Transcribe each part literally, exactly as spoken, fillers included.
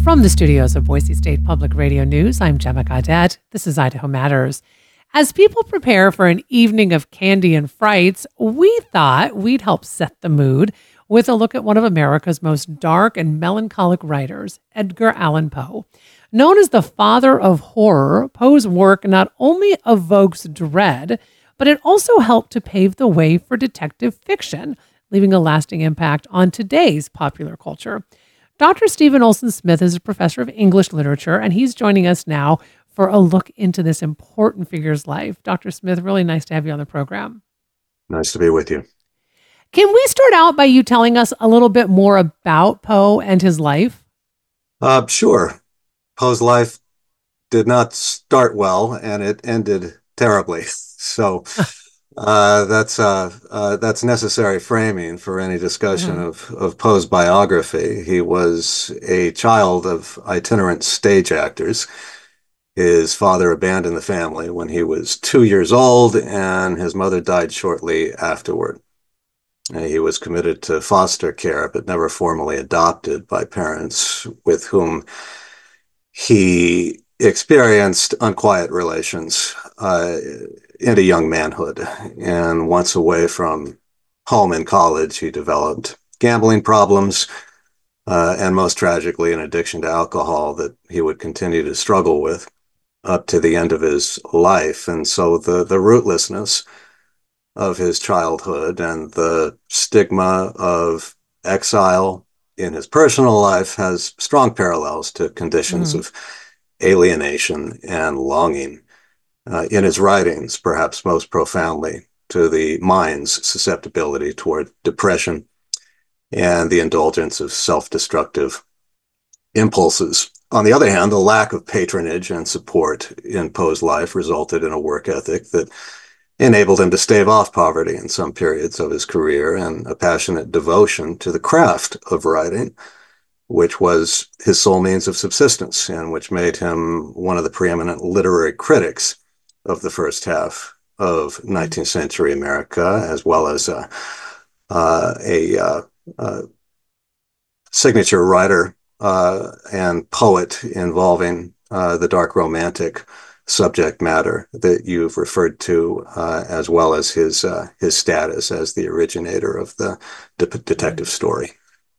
From the studios of Boise State Public Radio News, I'm Gemma Gaudette. This is Idaho Matters. As people prepare for an evening of candy and frights, we thought we'd help set the mood with a look at one of America's most dark and melancholic writers, Edgar Allan Poe. Known as the father of horror, Poe's work not only evokes dread, but it also helped to pave the way for detective fiction, leaving a lasting impact on today's popular culture. Doctor Stephen Olson-Smith is a professor of English literature, and he's joining us now for a look into this important figure's life. Doctor Smith, really nice to have you on the program. Nice to be with you. Can we start out by you telling us a little bit more about Poe and his life? Uh, sure. Poe's life did not start well, and it ended terribly. So uh, that's uh, uh, that's necessary framing for any discussion mm-hmm. of, of Poe's biography. He was a child of itinerant stage actors. His father abandoned the family when he was two years old, and his mother died shortly afterward. He was committed to foster care, but never formally adopted by parents with whom he experienced unquiet relations uh, into young manhood. And once away from home in college, he developed gambling problems, uh, and most tragically, an addiction to alcohol that he would continue to struggle with up to the end of his life. And so the, the rootlessness of his childhood and the stigma of exile in his personal life has strong parallels to conditions mm. of alienation and longing uh, in his writings, perhaps most profoundly to the mind's susceptibility toward depression and the indulgence of self-destructive impulses. On the other hand, the lack of patronage and support in Poe's life resulted in a work ethic that enabled him to stave off poverty in some periods of his career, and a passionate devotion to the craft of writing, which was his sole means of subsistence and which made him one of the preeminent literary critics of the first half of nineteenth century America, as well as a, uh, a, uh, a signature writer uh, and poet involving uh, the dark romantic subject matter that you've referred to, uh, as well as his uh, his status as the originator of the de- detective story.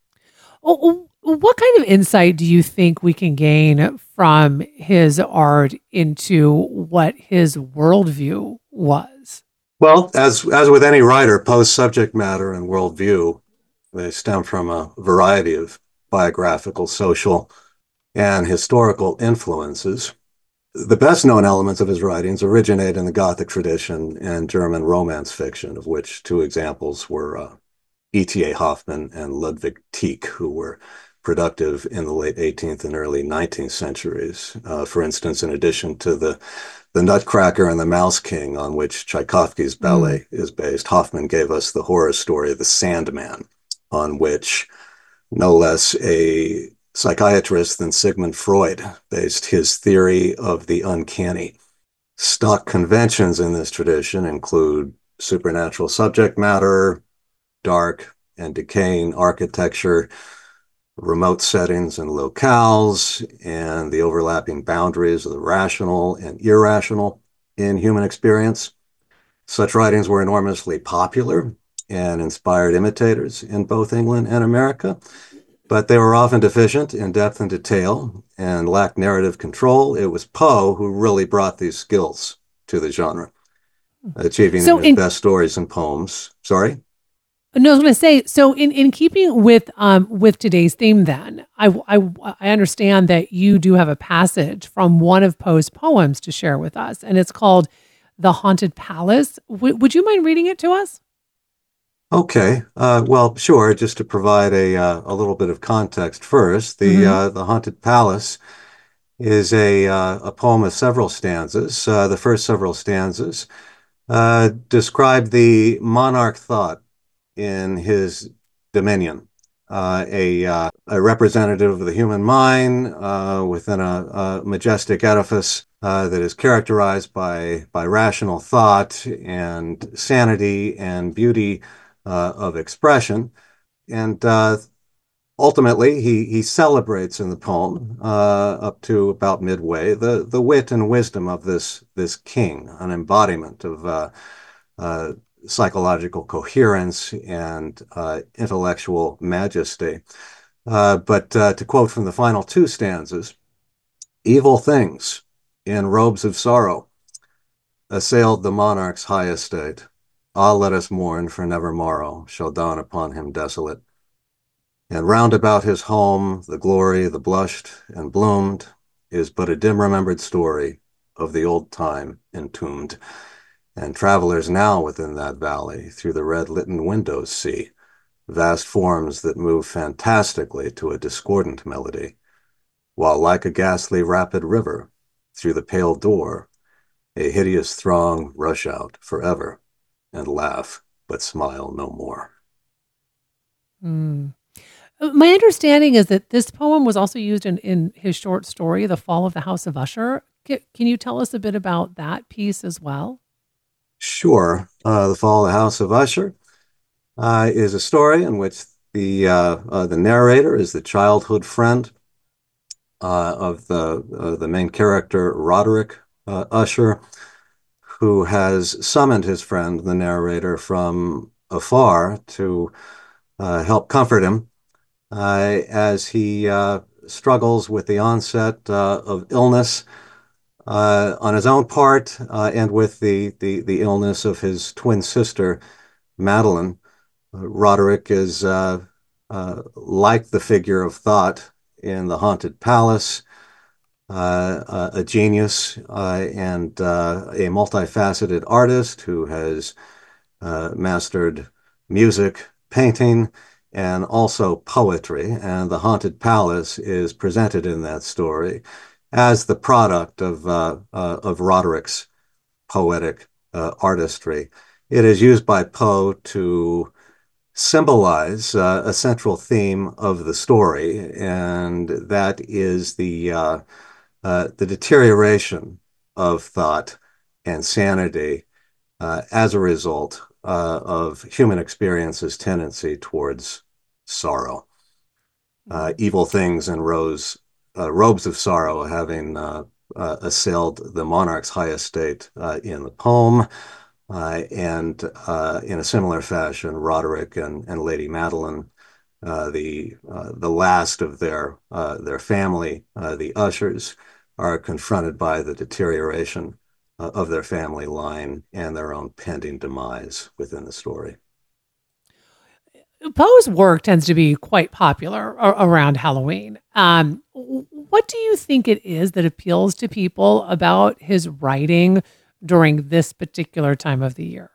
Oh, what kind of insight do you think we can gain from his art into what his worldview was? Well, as as with any writer, Poe's subject matter and worldview, they stem from a variety of biographical, social, and historical influences. The best-known elements of his writings originate in the Gothic tradition and German Romance fiction, of which two examples were uh, E T A Hoffmann and Ludwig Tieck, who were productive in the late eighteenth and early nineteenth centuries. Uh, for instance, in addition to the, the Nutcracker and the Mouse King, on which Tchaikovsky's ballet mm. is based, Hoffmann gave us the horror story The Sandman, on which no less a psychiatrist than Sigmund Freud based his theory of the uncanny. Stock conventions in this tradition include supernatural subject matter, dark and decaying architecture, remote settings and locales, and the overlapping boundaries of the rational and irrational in human experience. Such writings were enormously popular and inspired imitators in both England and America, but they were often deficient in depth and detail and lacked narrative control. It was Poe who really brought these skills to the genre, achieving so his in, best stories and poems. Sorry? No, I was going to say, so in, in keeping with um with today's theme then, I, I, I understand that you do have a passage from one of Poe's poems to share with us, and it's called The Haunted Palace. W- would you mind reading it to us? Okay, uh, well, sure. Just to provide a uh, a little bit of context first, the mm-hmm. uh, the Haunted Palace is a uh, a poem of several stanzas. Uh, the first several stanzas uh, describe the monarch thought in his dominion, uh, a uh, a representative of the human mind uh, within a, a majestic edifice uh, that is characterized by by rational thought and sanity and beauty Uh, of expression. And uh, ultimately, he he celebrates in the poem uh, up to about midway the the wit and wisdom of this this king, an embodiment of uh, uh, psychological coherence and uh, intellectual majesty. Uh, but uh, to quote from the final two stanzas, evil things in robes of sorrow assailed the monarch's high estate. Ah, let us mourn, for never morrow shall dawn upon him desolate. And round about his home, the glory, the blushed and bloomed, is but a dim remembered story of the old time entombed. And travelers now within that valley through the red litten windows see vast forms that move fantastically to a discordant melody, while like a ghastly rapid river through the pale door, a hideous throng rush out forever and laugh, but smile no more. Mm. My understanding is that this poem was also used in, in his short story, The Fall of the House of Usher. Can, can you tell us a bit about that piece as well? Sure. Uh, the Fall of the House of Usher uh, is a story in which the uh, uh, the narrator is the childhood friend uh, of the uh, the main character, Roderick uh, Usher, who has summoned his friend, the narrator, from afar to uh, help comfort him uh, as he uh, struggles with the onset uh, of illness uh, on his own part uh, and with the, the, the illness of his twin sister, Madeline. Uh, Roderick is uh, uh, like the figure of thought in The Haunted Palace, uh, a genius uh, and uh, a multifaceted artist who has uh, mastered music, painting, and also poetry. And The Haunted Palace is presented in that story as the product of, uh, uh, of Roderick's poetic uh, artistry. It is used by Poe to symbolize uh, a central theme of the story, and that is the uh, uh, the deterioration of thought and sanity uh, as a result uh, of human experience's tendency towards sorrow. Uh, evil things and rose, uh, robes of sorrow having uh, uh, assailed the monarch's high estate uh, in the poem. Uh, and uh, in a similar fashion, Roderick and, and Lady Madeline, uh, the uh, the last of their uh, their family, uh, the Ushers, are confronted by the deterioration uh, of their family line and their own pending demise within the story. Poe's work tends to be quite popular a- around Halloween. Um, what do you think it is that appeals to people about his writing during this particular time of the year?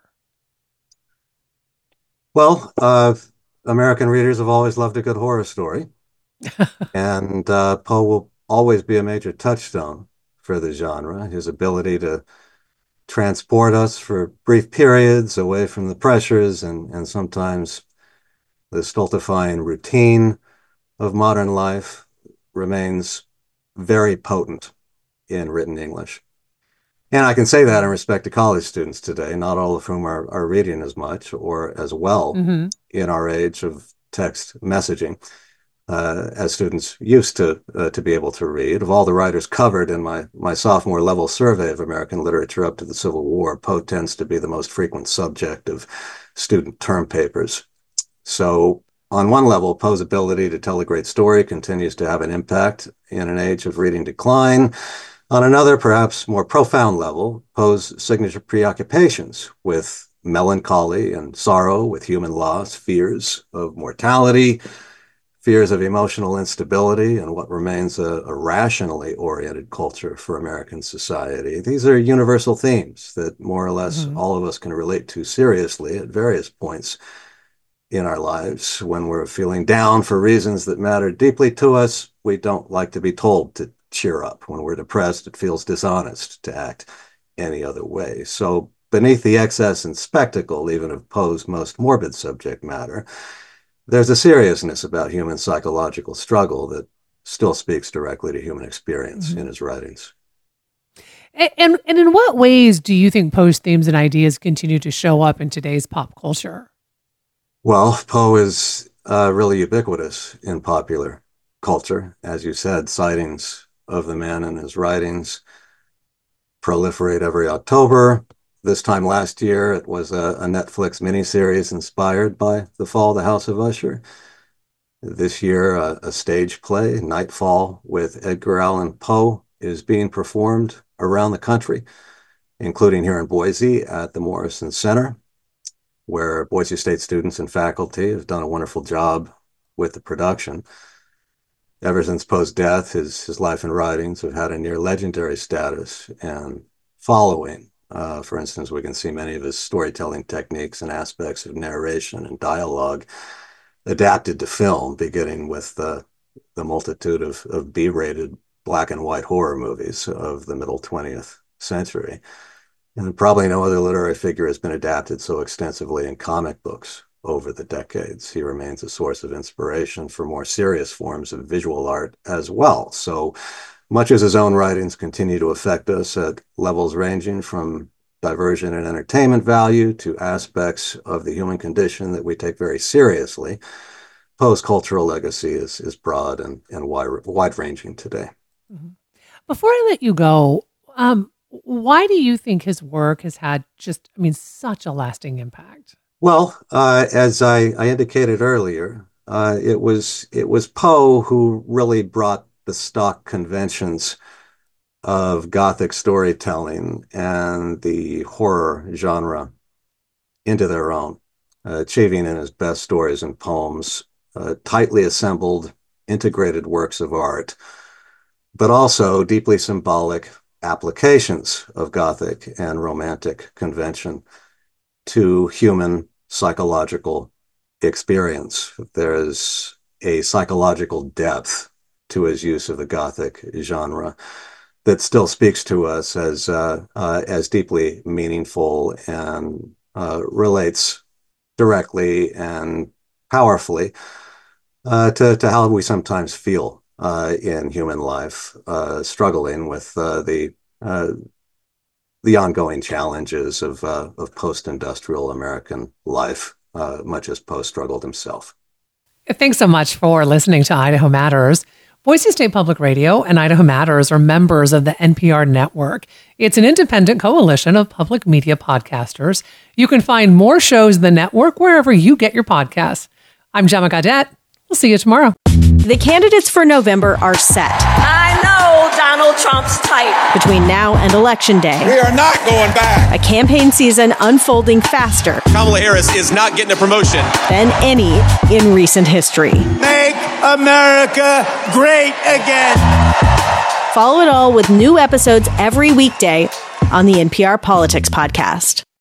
Well, uh, American readers have always loved a good horror story, and uh, Poe will always be a major touchstone for the genre. His ability to transport us for brief periods away from the pressures and, and sometimes the stultifying routine of modern life remains very potent in written English. And I can say that in respect to college students today, not all of whom are, are reading as much or as well Mm-hmm. in our age of text messaging uh, as students used to uh, to be able to read. Of all the writers covered in my, my sophomore level survey of American literature up to the Civil War, Poe tends to be the most frequent subject of student term papers. So on one level, Poe's ability to tell a great story continues to have an impact in an age of reading decline. On another, perhaps more profound level, Poe's signature preoccupations with melancholy and sorrow, with human loss, fears of mortality, fears of emotional instability, and what remains a, a rationally oriented culture for American society. These are universal themes that more or less Mm-hmm. all of us can relate to seriously at various points in our lives. When we're feeling down for reasons that matter deeply to us, we don't like to be told to cheer up. When we're depressed, it feels dishonest to act any other way. So beneath the excess and spectacle, even of Poe's most morbid subject matter, there's a seriousness about human psychological struggle that still speaks directly to human experience Mm-hmm. in his writings. And, and and in what ways do you think Poe's themes and ideas continue to show up in today's pop culture? Well, Poe is uh, really ubiquitous in popular culture. As you said, sightings of the man and his writings proliferate every October. This time last year, it was a, a Netflix miniseries inspired by The Fall of the House of Usher. This year, a, a stage play, Nightfall, with Edgar Allan Poe, is being performed around the country, including here in Boise at the Morrison Center, where Boise State students and faculty have done a wonderful job with the production. Ever since Poe's death, his, his life and writings have had a near legendary status and following. Uh, for instance, we can see many of his storytelling techniques and aspects of narration and dialogue adapted to film, beginning with the, the multitude of, of B-rated black and white horror movies of the middle twentieth century. And probably no other literary figure has been adapted so extensively in comic books over the decades. He remains a source of inspiration for more serious forms of visual art as well. So much as his own writings continue to affect us at levels ranging from diversion and entertainment value to aspects of the human condition that we take very seriously, Poe's cultural legacy is, is broad and, and wide, wide-ranging today. Mm-hmm. Before I let you go, um, why do you think his work has had just, I mean, such a lasting impact? Well, uh, as I, I indicated earlier, uh, it was it was Poe who really brought the stock conventions of Gothic storytelling and the horror genre into their own, uh, achieving in his best stories and poems uh, tightly assembled, integrated works of art, but also deeply symbolic applications of Gothic and Romantic convention to human psychological experience. There's a psychological depth to his use of the Gothic genre that still speaks to us as uh, uh, as deeply meaningful and uh, relates directly and powerfully uh, to, to how we sometimes feel uh, in human life, uh, struggling with uh, the uh, the ongoing challenges of uh, of post-industrial American life, uh, much as Poe struggled himself. Thanks so much for listening to Idaho Matters. Boise State Public Radio and Idaho Matters are members of the N P R network. It's an independent coalition of public media podcasters. You can find more shows in the network wherever you get your podcasts. I'm Gemma Gaudette. We'll see you tomorrow. The candidates for November are set. I know Donald Trump's type. Between now and Election Day, we are not going back. A campaign season unfolding faster. Kamala Harris is not getting a promotion. Than any in recent history. Make America great again. Follow it all with new episodes every weekday on the N P R Politics Podcast.